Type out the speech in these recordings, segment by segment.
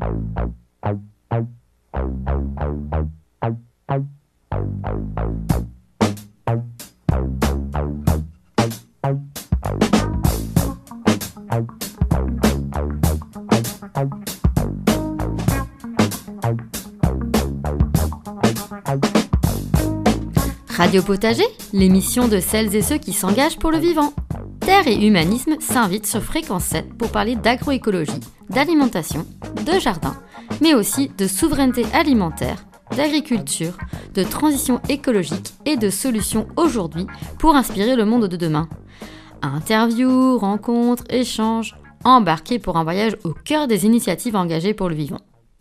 Radio Potager, l'émission de celles et ceux qui s'engagent pour le vivant. Terre et Humanisme s'invitent sur Fréquence 7 pour parler d'agroécologie, d'alimentation, de jardin, mais aussi de souveraineté alimentaire, d'agriculture, de transition écologique et de solutions aujourd'hui pour inspirer le monde de demain. Interviews, rencontres, échanges, embarqués pour un voyage au cœur des initiatives engagées pour le vivant.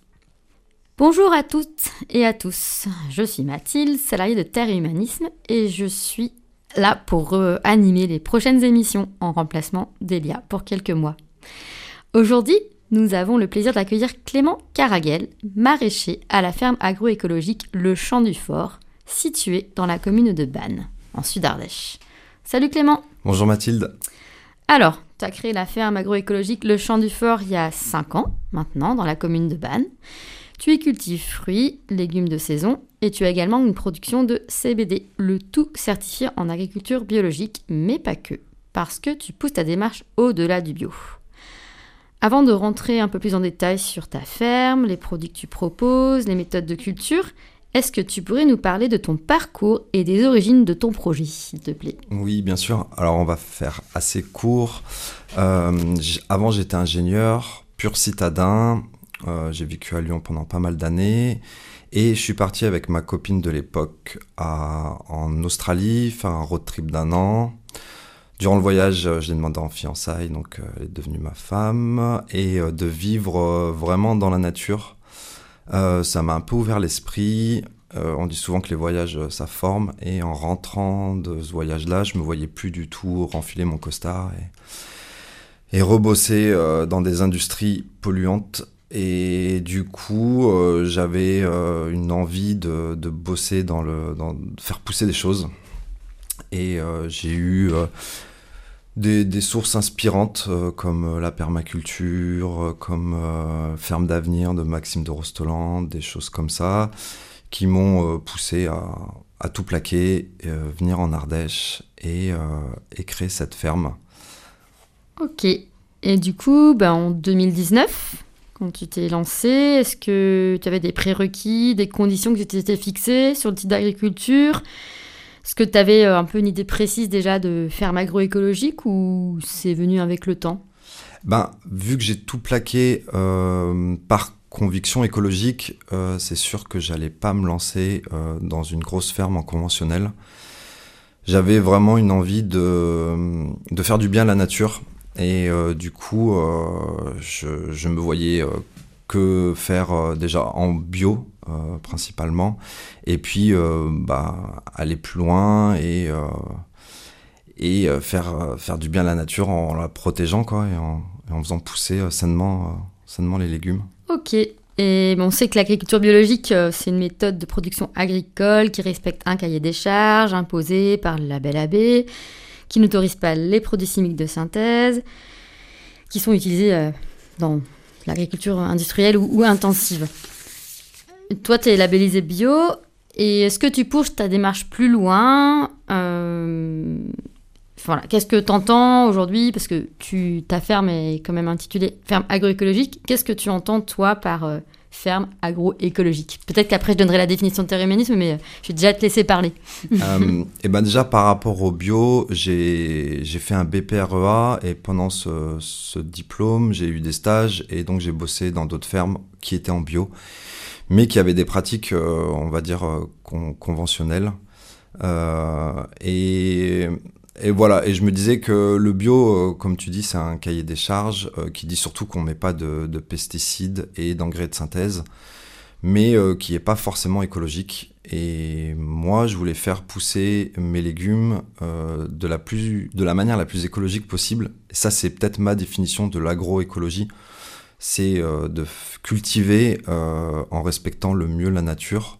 Bonjour à toutes et à tous, je suis Mathilde, salariée de Terre et Humanisme et je suis là pour animer les prochaines émissions en remplacement d'Elia pour quelques mois. Aujourd'hui, nous avons le plaisir d'accueillir Clément Caraguel, maraîcher à la ferme agroécologique Le Champ du Fort, située dans la commune de Banne, en Sud-Ardèche. Salut Clément. Bonjour Mathilde. Alors, tu as créé la ferme agroécologique Le Champ du Fort il y a 5 ans maintenant, dans la commune de Banne. Tu y cultives fruits, légumes de saison et tu as également une production de CBD, le tout certifié en agriculture biologique, mais pas que, parce que tu pousses ta démarche au-delà du bio. Avant de rentrer un peu plus en détail sur ta ferme, les produits que tu proposes, les méthodes de culture, est-ce que tu pourrais nous parler de ton parcours et des origines de ton projet, s'il te plaît ? Oui, bien sûr. Alors, on va faire assez court. Avant, j'étais ingénieur, pur citadin. J'ai vécu à Lyon pendant pas mal d'années et je suis parti avec ma copine de l'époque en Australie, faire un road trip d'1 an. Durant le voyage, je l'ai demandé en fiançailles, donc elle est devenue ma femme, et de vivre vraiment dans la nature. Ça m'a un peu ouvert l'esprit. On dit souvent que les voyages, ça forme, et en rentrant de ce voyage-là, je me voyais plus du tout renfiler mon costard et rebosser dans des industries polluantes. Et du coup, j'avais une envie de bosser de faire pousser des choses. Et j'ai eu des sources inspirantes comme la permaculture, comme Ferme d'avenir de Maxime de Rostoland, des choses comme ça, qui m'ont poussé à tout plaquer, venir en Ardèche et créer cette ferme. Ok. Et du coup, en 2019... Quand tu t'es lancé, est-ce que tu avais des prérequis, des conditions que tu t'étais fixées sur le type d'agriculture ? Est-ce que tu avais un peu une idée précise déjà de ferme agroécologique ou c'est venu avec le temps ? Vu que j'ai tout plaqué par conviction écologique, c'est sûr que j'allais pas me lancer dans une grosse ferme en conventionnel. J'avais vraiment une envie de faire du bien à la nature. Et du coup, je me voyais que faire déjà en bio principalement, et puis aller plus loin et faire du bien à la nature en la protégeant, quoi, et en faisant pousser sainement les légumes. Ok. Et on sait que l'agriculture biologique, c'est une méthode de production agricole qui respecte un cahier des charges imposé par le label AB, qui n'autorise pas les produits chimiques de synthèse, qui sont utilisés dans l'agriculture industrielle ou intensive. Toi, tu es labellisé bio, et est-ce que tu pousses ta démarche plus loin ? Qu'est-ce que tu entends aujourd'hui ? Parce que ta ferme est quand même intitulée ferme agroécologique. Qu'est-ce que tu entends, toi, par ferme agroécologique ? Peut-être qu'après, je donnerai la définition de Terre et Humanisme, mais je vais déjà te laisser parler. Déjà, par rapport au bio, j'ai fait un BPREA, et pendant ce diplôme, j'ai eu des stages, et donc j'ai bossé dans d'autres fermes qui étaient en bio, mais qui avaient des pratiques, on va dire, conventionnelles. Et voilà, et je me disais que le bio, comme tu dis, c'est un cahier des charges qui dit surtout qu'on ne met pas de pesticides et d'engrais de synthèse, mais qui n'est pas forcément écologique. Et moi, je voulais faire pousser mes légumes de la manière la plus écologique possible. Et ça, c'est peut-être ma définition de l'agroécologie. C'est de cultiver en respectant le mieux la nature.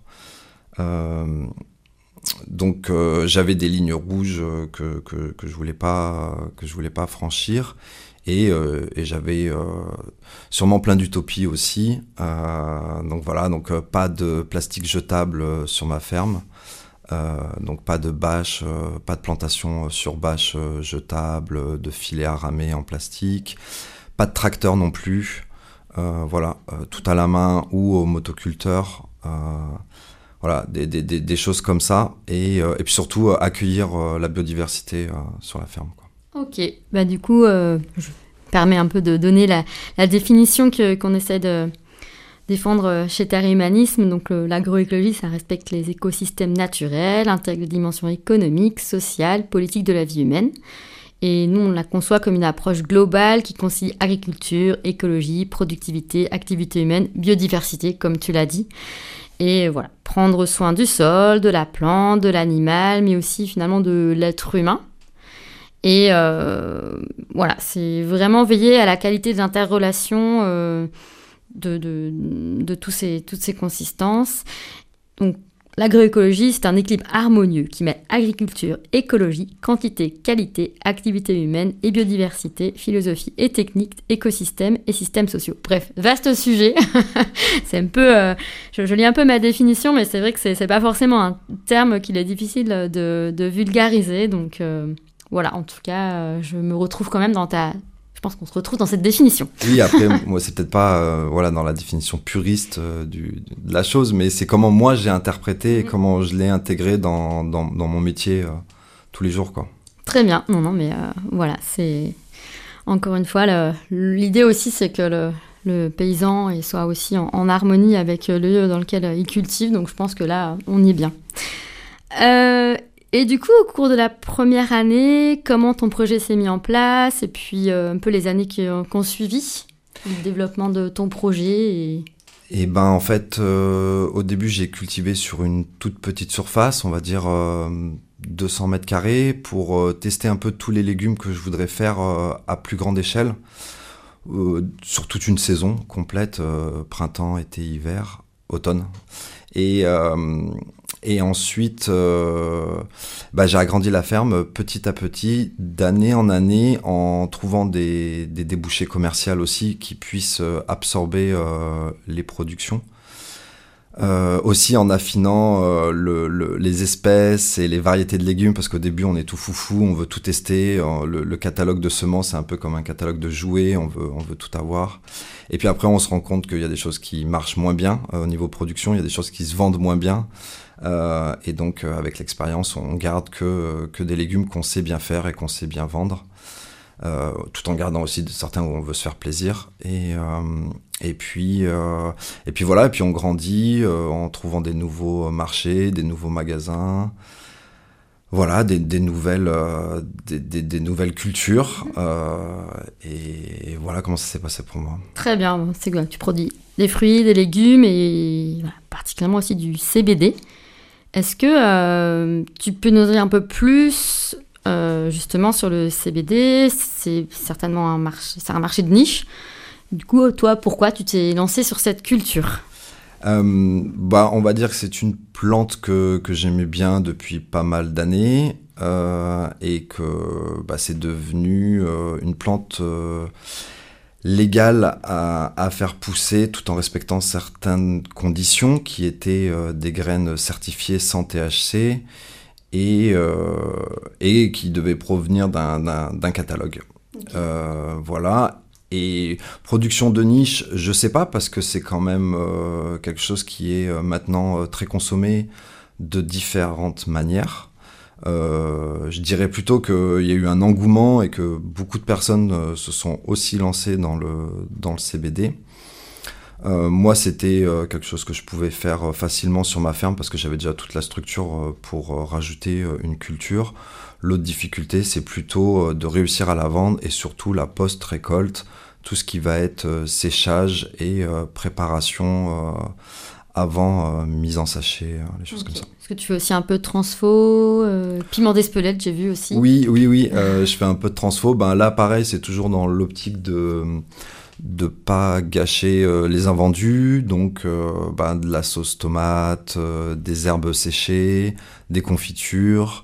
Donc j'avais des lignes rouges que je voulais pas franchir, Et j'avais sûrement plein d'utopies aussi. Donc voilà, donc pas de plastique jetable sur ma ferme. Donc pas de bâches, pas de plantation sur bâches jetables, de filets à ramer en plastique, pas de tracteur non plus. Voilà, tout à la main ou au motoculteur. Voilà, des choses comme ça. Et puis surtout accueillir la biodiversité sur la ferme, quoi. Ok, bah du coup, je permets un peu de donner la définition qu'on essaie de défendre chez Terre et Humanisme. Donc l'agroécologie, ça respecte les écosystèmes naturels, intègre les dimensions économiques, sociales, politiques de la vie humaine. Et nous, on la conçoit comme une approche globale qui concilie agriculture, écologie, productivité, activité humaine, biodiversité, comme tu l'as dit. Et voilà, prendre soin du sol, de la plante, de l'animal, mais aussi finalement de l'être humain. Et voilà, c'est vraiment veiller à la qualité des interrelations de toutes ces consistances. Donc, l'agroécologie, c'est un équilibre harmonieux qui met agriculture, écologie, quantité, qualité, activité humaine et biodiversité, philosophie et technique, écosystème et systèmes sociaux. Bref, vaste sujet. C'est un peu... je lis un peu ma définition, mais c'est vrai que c'est pas forcément un terme qu'il est difficile de vulgariser. Donc voilà, en tout cas, je me retrouve quand même Je pense qu'on se retrouve dans cette définition. Oui, après, moi, c'est peut-être pas voilà, dans la définition puriste de la chose, mais c'est comment moi j'ai interprété et comment je l'ai intégré dans mon métier tous les jours, quoi. Très bien. Non, mais voilà, c'est... Encore une fois, l'idée aussi, c'est que le paysan soit aussi en harmonie avec le lieu dans lequel il cultive. Donc, je pense que là, on y est bien. Et du coup, au cours de la première année, comment ton projet s'est mis en place et puis un peu les années qui ont suivi le développement de ton projet Et ben en fait, au début, j'ai cultivé sur une toute petite surface, on va dire 200 mètres carrés, pour tester un peu tous les légumes que je voudrais faire à plus grande échelle, sur toute une saison complète, printemps, été, hiver, automne. Et ensuite, j'ai agrandi la ferme petit à petit, d'année en année, en trouvant des débouchés commerciaux aussi qui puissent absorber les productions. Aussi en affinant les espèces et les variétés de légumes, parce qu'au début on est tout foufou, on veut tout tester. Le catalogue de semences, c'est un peu comme un catalogue de jouets, on veut tout avoir. Et puis après on se rend compte qu'il y a des choses qui marchent moins bien au niveau production, il y a des choses qui se vendent moins bien. Et donc avec l'expérience, on garde que des légumes qu'on sait bien faire et qu'on sait bien vendre, tout en gardant aussi certains où on veut se faire plaisir. Et puis voilà, et puis on grandit en trouvant des nouveaux marchés, des nouveaux magasins. Voilà, des nouvelles cultures. Et voilà comment ça s'est passé pour moi. Très bien, c'est que tu produis des fruits, des légumes et voilà, particulièrement aussi du CBD. Est-ce que tu peux nous dire un peu plus justement sur le CBD? C'est certainement un marché de niche. Du coup, toi, pourquoi tu t'es lancé sur cette culture? On va dire que c'est une plante que j'aimais bien depuis pas mal d'années et que c'est devenu une plante légale à faire pousser tout en respectant certaines conditions qui étaient des graines certifiées sans THC et qui devaient provenir d'un catalogue. Okay. Voilà. Et production de niche, je sais pas, parce que c'est quand même quelque chose qui est maintenant très consommé de différentes manières. Je dirais plutôt qu'il y a eu un engouement et que beaucoup de personnes se sont aussi lancées dans le CBD. Moi, c'était quelque chose que je pouvais faire facilement sur ma ferme parce que j'avais déjà toute la structure pour rajouter une culture. L'autre difficulté, c'est plutôt de réussir à la vendre et surtout la post-récolte, tout ce qui va être séchage et préparation avant mise en sachet, les choses comme ça. Est-ce que tu fais aussi un peu de transfo, piment d'Espelette, j'ai vu aussi? Oui, je fais un peu de transfo. Là, pareil, c'est toujours dans l'optique de pas gâcher les invendus, donc de la sauce tomate, des herbes séchées, des confitures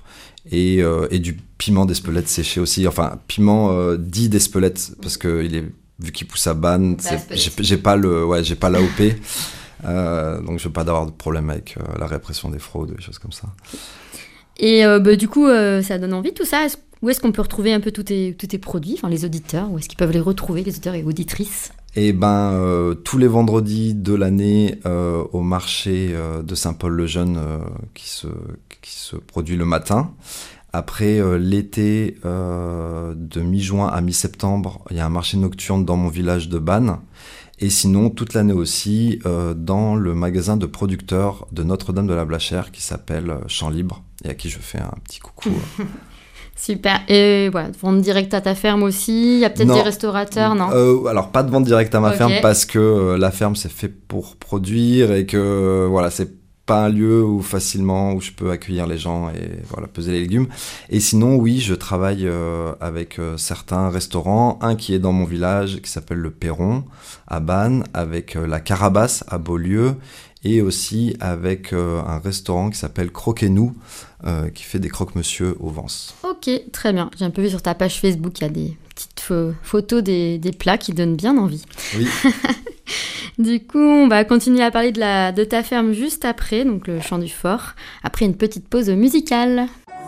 et du piment d'Espelette séché aussi. Enfin, piment dit d'Espelette, parce que vu qu'il pousse à Bannes, j'ai pas l'AOP. Donc je veux pas avoir de problème avec la répression des fraudes, des choses comme ça. Et du coup, ça donne envie tout ça. Où est-ce qu'on peut retrouver un peu tous tes produits, enfin les auditeurs, où est-ce qu'ils peuvent les retrouver, les auditeurs et auditrices? Et tous les vendredis de l'année au marché de Saint-Paul-le-Jeune qui se produit le matin. Après l'été, de mi-juin à mi-septembre, il y a un marché nocturne dans mon village de Bannes. Et sinon, toute l'année aussi, dans le magasin de producteurs de Notre-Dame de la Blachère qui s'appelle Champ Libre et à qui je fais un petit coucou. Super. Et voilà, vente directe à ta ferme aussi. Il y a peut-être des restaurateurs, non? Alors, pas de vente directe à ma ferme parce que la ferme, c'est fait pour produire et que voilà, c'est pas un lieu où je peux accueillir les gens et voilà, peser les légumes. Et sinon, oui, je travaille avec certains restaurants. Un qui est dans mon village, qui s'appelle le Perron, à Bannes, avec la Carabasse, à Beaulieu, et aussi avec un restaurant qui s'appelle Croquez-nous, qui fait des croque-monsieur au Vence. Ok, très bien. J'ai un peu vu sur ta page Facebook, il y a des petites photos des plats qui donnent bien envie. Oui. Du coup, on va continuer à parler de ta ferme juste après, donc le Chant du Fort, après une petite pause musicale.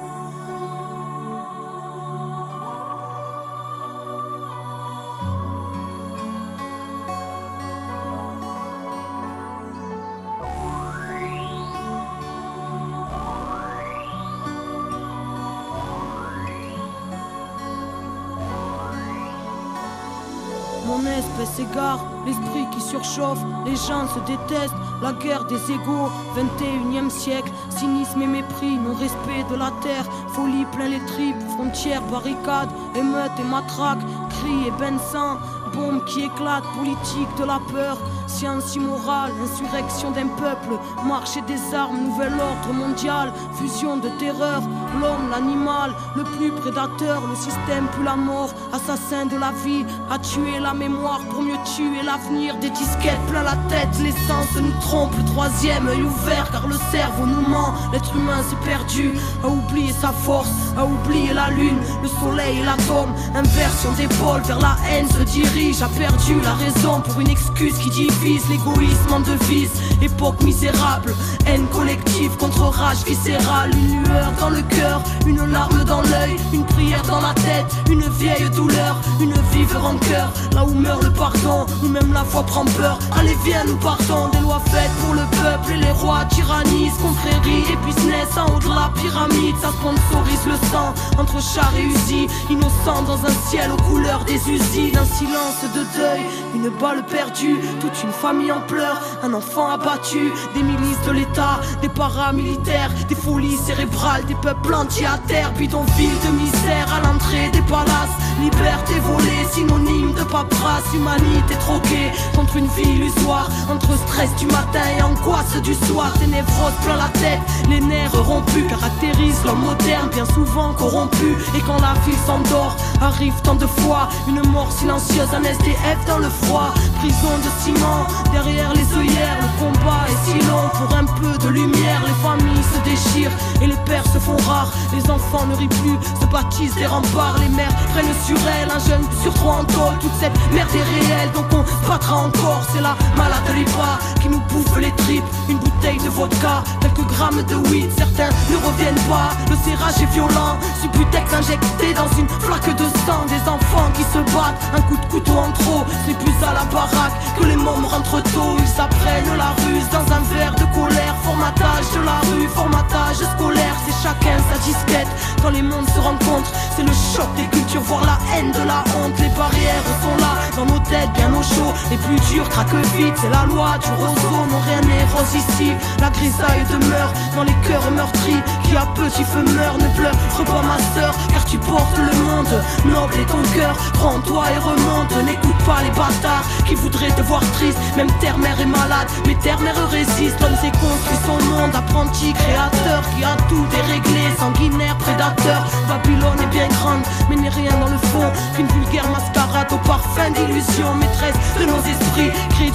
Mon espèce s'égare, l'esprit qui surchauffe, les gens se détestent, la guerre des égaux, 21e siècle, cynisme et mépris, non-respect de la terre, folie plein les tripes, frontières, barricades, émeutes et matraques, cris et bains de sang, bombes qui éclatent, politique de la peur, science immorale, insurrection d'un peuple, marché des armes, nouvel ordre mondial, fusion de terreur, l'homme, l'animal, le plus prédateur, le système plus la mort, assassin de la vie, a tué la mémoire pour mieux tuer l'avenir, des disquettes plein la tête, l'essence nous trompe, le troisième œil ouvert car le cerveau nous ment, l'être humain s'est perdu, a oublié sa force, a oublié la lune, le soleil et l'atome, inversion d'épaule vers la haine se dirige, a perdu la raison pour une excuse qui divise, l'égoïsme en devise, époque misérable, haine collective contre rage viscérale, une lueur dans le cœur, une larme dans l'œil, une prière dans la tête, une vieille douleur, une vive rancœur, là où meurt le pardon, où même la foi prend peur, allez viens nous partons, des lois faites pour le peuple et les rois tyrannisent, confrérie et business en haut de la pyramide, ça sponsorise le sang, entre chars et usines, innocents dans un ciel aux couleurs des usines, un silence de deuil, une balle perdue, toute une famille en pleurs, un enfant abattu, des milices de l'État, des paramilitaires, des folies cérébrales, des peuples entiers à terre, bidonville de misère à l'entrée des palaces, liberté volée, synonyme de paperasse, humanité troquée contre une vie illusoire, entre stress du matin et angoisse du soir, des névroses plein la tête, les nerfs rompus caractérisent l'homme moderne, bien souvent corrompu, et quand la ville s'endort, arrive tant de fois, une mort silencieuse, un SDF dans le froid, prison de ciment, derrière les œillères, le combat est si long, pour un peu de lumière, les familles se déchirent, et les pères se font rares, les enfants ne rient plus, se baptisent des remparts, les mères prennent sur elles, un jeune sur trois en tôle, toute cette merde est réelle, donc on se battra encore, c'est la malade de l'IPA qui nous bouffe les tripes, une bouteille de vodka, quelques grammes de weed, certains ne reviennent pas, le serrage est violent, Subutex injecté dans une flaque de sang, des enfants qui se battent, un coup de couteau en trop, c'est plus à la baraque que les mômes rentrent tôt, ils s'apprennent la ruse dans un verre de colère, formatage de la rue, formatage scolaire, c'est chacun sa disquette, quand les mondes se rencontrent, c'est le choc des cultures, voire la haine de la honte, les barrières sont là, dans nos têtes bien au chaud, les plus durs craquent vite, c'est la loi du roseau, non rien n'est rose ici, la grisaille demeure dans les cœurs meurtris, qui à petit feu meurt, ne pleure pas ma sœur, car tu portes le monde, noble est ton cœur, crois en toi et remonte, n'écoute pas les bâtards, qui voudraient te voir triste, même terre-mère est malade, mais terre-mère résiste, l'homme s'est construit son monde, apprenti créateur, qui a tout déréglé, sanguinaire, prédateur, Babylone est bien grande, mais n'est rien dans le fond, qu'une vulgaire mascarade au parfum d'illusion, maîtresse de nos esprits, crédule et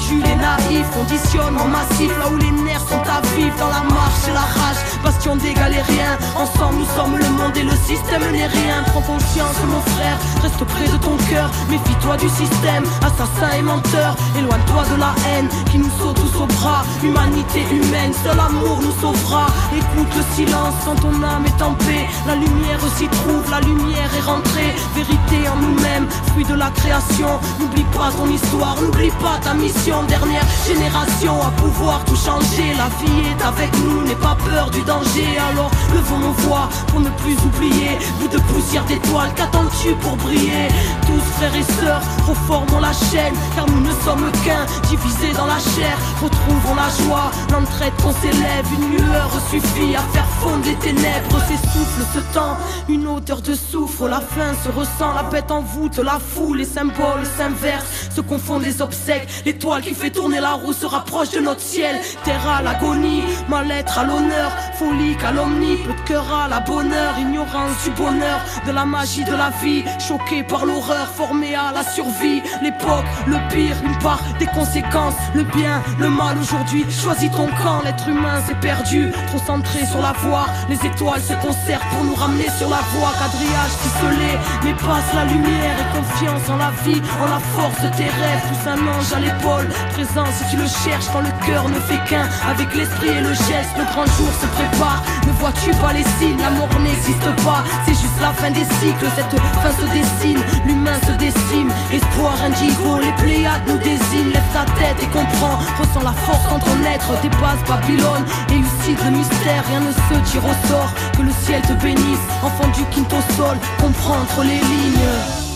naïf, conditionnement massif, là où les nerfs sont à vivre, dans la marche et la rage, bastion des galériens. Ensemble nous sommes le monde et le système n'est rien. Prends conscience mon frère, reste près de ton cœur, méfie-toi du système, assassin et menteur. Éloigne-toi de la haine qui nous saute tous au bras. Humanité humaine, seul amour nous sauvera. Écoute le silence quand ton âme est en paix. La lumière s'y trouve, la lumière est rentrée. Vérité en nous-mêmes, fruit de la création. N'oublie pas ton histoire, n'oublie pas ta mission. Dernière génération à pouvoir tout changer. La vie est avec nous, n'aie pas peur du danger. Alors levons nos voix pour ne plus oublier. Bout de poussière d'étoiles, qu'attends-tu pour briller? Tous frères et sœurs, reformons la chaîne, car nous ne sommes qu'un, divisés dans la chair. Retrouvons la joie, l'entraide qu'on s'élève. Une lueur suffit à faire fondre les ténèbres. S'essouffle ce temps, une odeur de soufre. La faim se ressent, la bête en voûte la foule. Les symboles s'inversent, se confondent les obsèques. L'étoile qui fait tourner la roue se rapproche de notre ciel. Terre à l'agonie, mal-être à l'honneur, folie, calomnie, peu de cœur à la bonheur, ignorance du bonheur, de la magie de la vie, choqué par l'horreur, formé à la survie. L'époque, le pire, une part des conséquences, le bien, le mal aujourd'hui. Choisis ton camp, l'être humain s'est perdu, trop centré sur la voie. Les étoiles se concertent pour nous ramener sur la voie. Quadrillage ficelé, mais passe la lumière et confiance en la vie, en la force de tes rêves. Pousse un ange à l'épaule, présent si tu le cherches quand le cœur ne fait qu'un. Avec l'esprit et le geste, le grand jour se prépare. Ne vois-tu pas les signes? La mort n'existe pas, c'est juste la fin des cycles. Cette fin se dessine, l'humain se décime. Espoir indigo, les Pléiades nous désignent. Lève ta tête et comprends, ressens la force en ton être. Dépasse Babylone, élucide le mystère. Rien ne se tire au sort, que le ciel te bénisse. Enfant du quinto sol, comprends entre les lignes.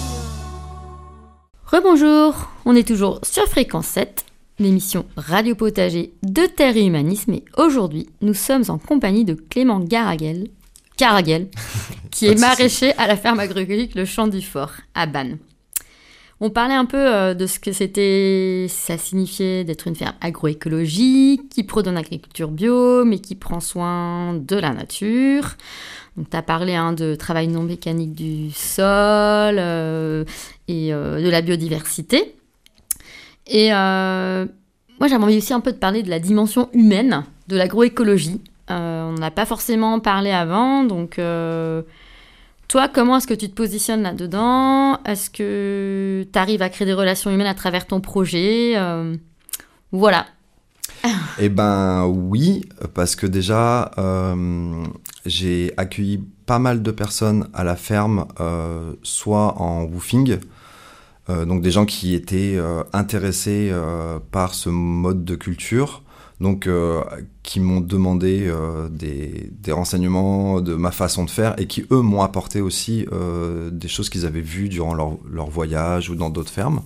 Rebonjour, on est toujours sur Fréquence 7, l'émission Radio Potager de Terre et Humanisme. Et aujourd'hui, nous sommes en compagnie de Clément Caraguel, qui est maraîcher à la ferme agroécologique Le Champ du Fort, à Bannes. On parlait un peu de ce que ça signifiait d'être une ferme agroécologique, qui prône l'agriculture bio, mais qui prend soin de la nature. Donc, tu as parlé de travail non mécanique du sol et de la biodiversité. Et moi, j'avais envie aussi un peu de parler de la dimension humaine de l'agroécologie. On n'a pas forcément parlé avant, donc toi, comment est-ce que tu te positionnes là-dedans? Est-ce que tu arrives à créer des relations humaines à travers ton projet? Voilà. Eh ben oui, parce que déjà, j'ai accueilli pas mal de personnes à la ferme, soit en woofing, donc des gens qui étaient intéressés par ce mode de culture, donc qui m'ont demandé des renseignements de ma façon de faire et qui, eux, m'ont apporté aussi des choses qu'ils avaient vues durant leur voyage ou dans d'autres fermes.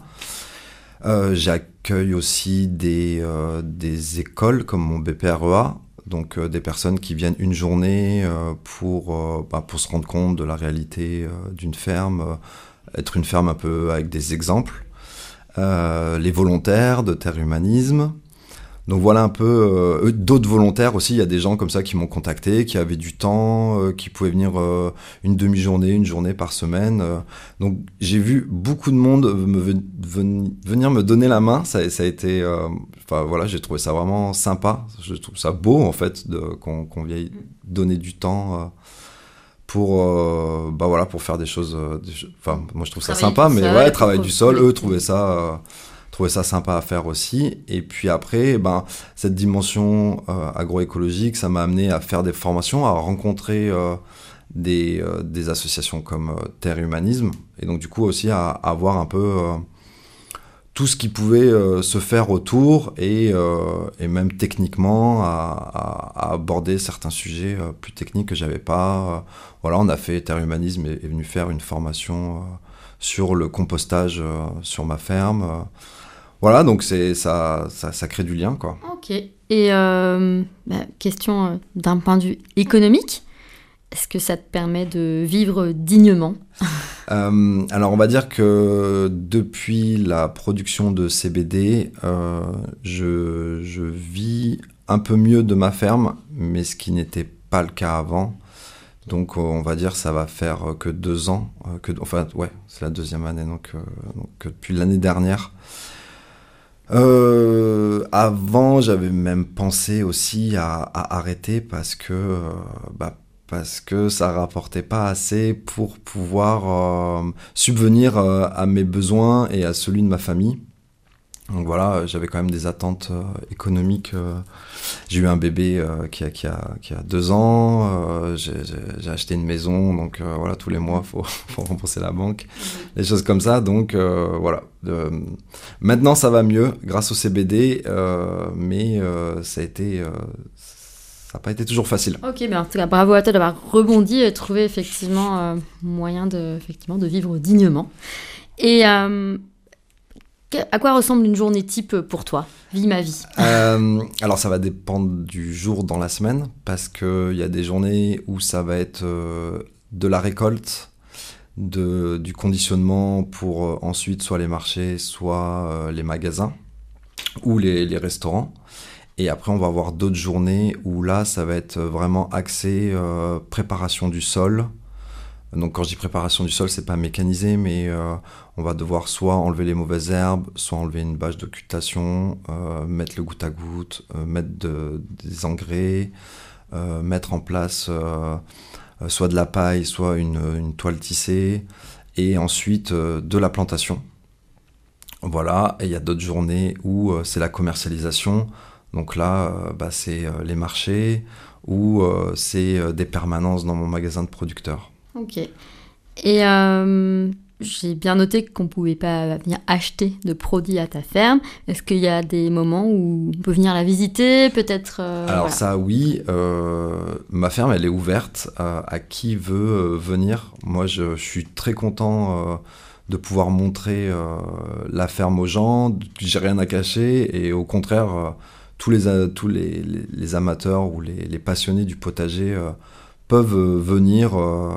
J'accueille aussi des écoles comme mon BPREA, donc des personnes qui viennent une journée pour se rendre compte de la réalité d'une ferme, être une ferme un peu avec des exemples. Les volontaires de Terre Humanisme. Donc voilà un peu d'autres volontaires aussi. Il y a des gens comme ça qui m'ont contacté, qui avaient du temps, qui pouvaient venir une demi-journée, une journée par semaine. Donc j'ai vu beaucoup de monde venir me donner la main. Ça a été, voilà, j'ai trouvé ça vraiment sympa. Je trouve ça beau en fait qu'on vienne donner du temps pour faire des choses. Moi je trouve ça sympa, mais ouais, travail du sol. Eux trouvaient ça sympa à faire aussi. Et puis après, cette dimension agroécologique, ça m'a amené à faire des formations, à rencontrer des associations comme Terre Humanisme, et donc du coup aussi à avoir un peu tout ce qui pouvait se faire autour, et même techniquement à aborder certains sujets plus techniques que j'avais pas. Voilà, on a fait, Terre Humanisme est venu faire une formation sur le compostage sur ma ferme. Voilà, donc ça crée du lien, quoi. Ok. Et question d'un point de vue économique, est-ce que ça te permet de vivre dignement? Alors, on va dire que depuis la production de CBD, je vis un peu mieux de ma ferme, mais ce qui n'était pas le cas avant. Donc, on va dire ça va faire que 2 ans. C'est la 2e année, donc depuis l'année dernière. avant, j'avais même pensé aussi à arrêter parce que ça rapportait pas assez pour pouvoir subvenir à mes besoins et à celui de ma famille. Donc voilà, j'avais quand même des attentes économiques. J'ai eu un bébé qui a 2 ans. J'ai acheté une maison, donc voilà, tous les mois, faut rembourser la banque, des choses comme ça. Donc voilà. Maintenant, ça va mieux grâce au CBD, mais ça n'a pas été toujours facile. Ok, ben en tout cas, bravo à toi d'avoir rebondi et trouvé effectivement moyen de vivre dignement. Et à quoi ressemble une journée type pour toi ? Vis ma vie. Alors ça va dépendre du jour dans la semaine, parce qu'il y a des journées où ça va être de la récolte, du conditionnement pour ensuite soit les marchés, soit les magasins ou les restaurants. Et après on va avoir d'autres journées où là ça va être vraiment axé préparation du sol. Donc quand je dis préparation du sol, c'est pas mécanisé, mais on va devoir soit enlever les mauvaises herbes, soit enlever une bâche d'occultation, mettre le goutte à goutte, mettre des engrais, mettre en place soit de la paille, soit une toile tissée, et ensuite de la plantation. Voilà, et il y a d'autres journées où c'est la commercialisation. Donc là, c'est les marchés ou c'est des permanences dans mon magasin de producteurs. Ok. Et j'ai bien noté qu'on ne pouvait pas venir acheter de produits à ta ferme. Est-ce qu'il y a des moments où on peut venir la visiter, peut-être Alors ça, oui. Ma ferme, elle est ouverte à qui veut venir. Moi, je suis très content de pouvoir montrer la ferme aux gens. J'ai rien à cacher et au contraire, tous les amateurs ou les passionnés du potager peuvent venir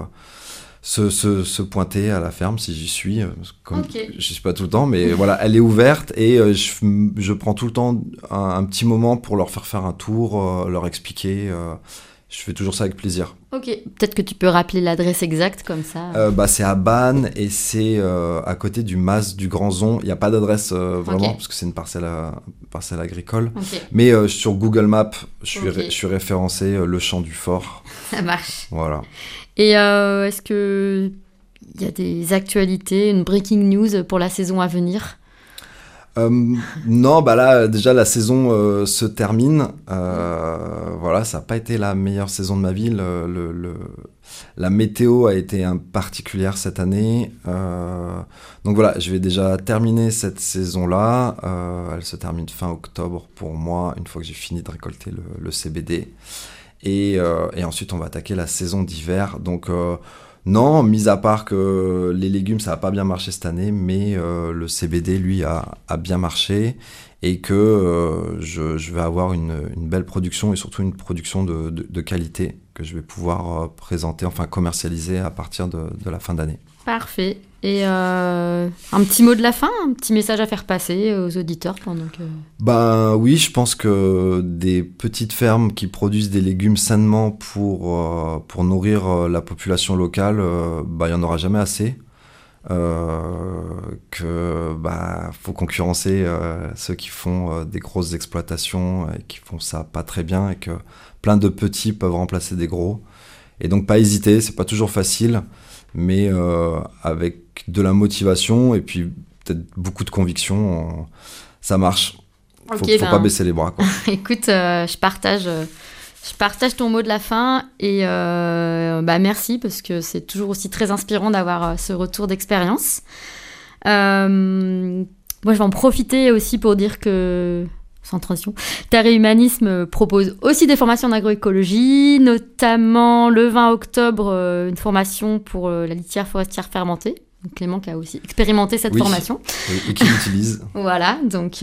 se pointer à la ferme si j'y suis. Comme okay. Je suis pas tout le temps, mais voilà, elle est ouverte et je prends tout le temps un petit moment pour leur faire un tour, leur expliquer. Je fais toujours ça avec plaisir. Ok, peut-être que tu peux rappeler l'adresse exacte comme ça. C'est à Bannes et c'est à côté du Mas du Grandzon. Il n'y a pas d'adresse vraiment parce que c'est une parcelle agricole. Okay. Mais sur Google Maps, je suis référencé le champ du fort. Ça marche. Voilà. Et est-ce qu'il y a des actualités, une breaking news pour la saison à venir ? Non, là, déjà, la saison se termine. Voilà, ça n'a pas été la meilleure saison de ma vie. La météo a été particulière cette année. Donc voilà, je vais déjà terminer cette saison-là. Elle se termine fin octobre pour moi, une fois que j'ai fini de récolter le CBD. Et ensuite, on va attaquer la saison d'hiver. Donc... non, mis à part que les légumes, ça n'a pas bien marché cette année, mais le CBD, lui, a bien marché et que je vais avoir une belle production et surtout une production de qualité que je vais pouvoir présenter, enfin commercialiser à partir de la fin d'année. Parfait. Et un petit mot de la fin, un petit message à faire passer aux auditeurs pendant que... Oui, je pense que des petites fermes qui produisent des légumes sainement pour nourrir la population locale, il n'y en aura jamais assez. Faut concurrencer ceux qui font des grosses exploitations et qui font ça pas très bien et que plein de petits peuvent remplacer des gros. Et donc pas hésiter, c'est pas toujours facile, mais avec de la motivation et puis peut-être beaucoup de conviction, ça marche. Faut pas baisser les bras, quoi. Écoute, je partage ton mot de la fin et merci parce que c'est toujours aussi très inspirant d'avoir ce retour d'expérience. Moi, je vais en profiter aussi pour dire que, sans transition, Terre et Humanisme propose aussi des formations en agroécologie, notamment le 20 octobre, une formation pour la litière forestière fermentée. Donc Clément qui a aussi expérimenté cette formation. Et qui l'utilise. Voilà, donc...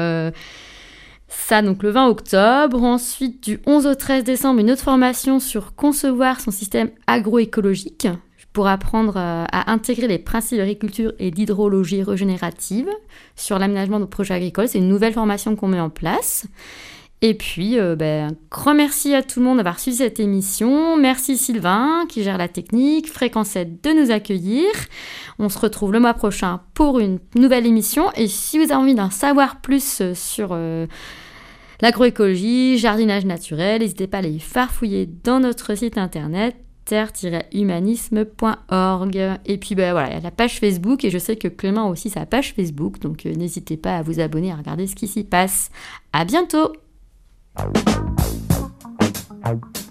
ça, donc le 20 octobre. Ensuite, du 11 au 13 décembre, une autre formation sur concevoir son système agroécologique pour apprendre à intégrer les principes d'agriculture et d'hydrologie régénérative sur l'aménagement de projets agricoles. C'est une nouvelle formation qu'on met en place. Et puis, un grand merci à tout le monde d'avoir suivi cette émission. Merci Sylvain qui gère la technique, Fréquence 7 de nous accueillir. On se retrouve le mois prochain pour une nouvelle émission. Et si vous avez envie d'en savoir plus sur l'agroécologie, jardinage naturel, n'hésitez pas à aller farfouiller dans notre site internet terre-humanisme.org. Et puis il y a la page Facebook, et je sais que Clément a aussi sa page Facebook, donc n'hésitez pas à vous abonner, à regarder ce qui s'y passe. À bientôt.